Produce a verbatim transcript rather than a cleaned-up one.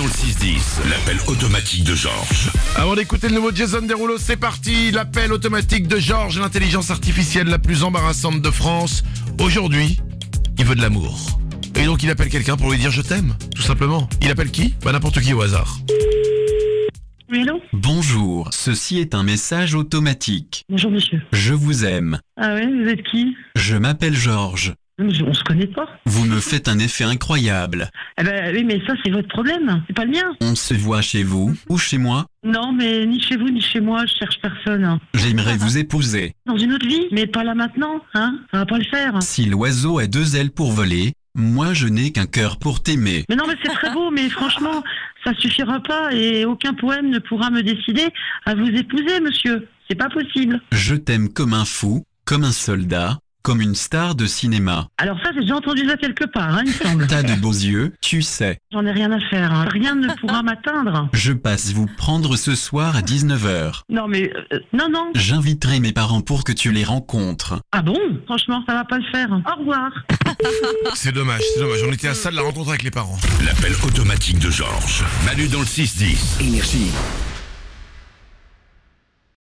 le six dix, l'appel automatique de Georges. Avant d'écouter le nouveau Jason Derulo, c'est parti. L'appel automatique de Georges, l'intelligence artificielle la plus embarrassante de France. Aujourd'hui, il veut de l'amour. Et donc il appelle quelqu'un pour lui dire je t'aime, tout simplement. Il appelle qui? Bah n'importe qui au hasard. Oui, allô? Bonjour, ceci est un message automatique. Bonjour monsieur. Je vous aime. Ah ouais, vous êtes qui? Je m'appelle Georges. On se connaît pas. Vous me faites un effet incroyable. Eh ben oui, mais ça c'est votre problème, c'est pas le mien. On se voit chez vous ou chez moi? Non, mais ni chez vous ni chez moi, je cherche personne. J'aimerais vous épouser. Dans une autre vie, mais pas là maintenant, hein? Ça va pas le faire. Si l'oiseau a deux ailes pour voler, moi je n'ai qu'un cœur pour t'aimer. Mais non, mais c'est très beau, mais franchement, ça suffira pas et aucun poème ne pourra me décider à vous épouser, monsieur. C'est pas possible. Je t'aime comme un fou, comme un soldat, comme une star de cinéma. Alors ça, j'ai déjà entendu ça quelque part, hein, il me semble. T'as de beaux yeux, tu sais. J'en ai rien à faire, hein. Rien ne pourra m'atteindre. Je passe vous prendre ce soir à dix-neuf heures. Non, mais... euh, non, non. J'inviterai mes parents pour que tu les rencontres. Ah bon? Franchement, ça va pas le faire. Au revoir. C'est dommage, c'est dommage. On était à ça de la rencontre avec les parents. L'appel automatique de Georges. Manu dans le six dix. Énergie.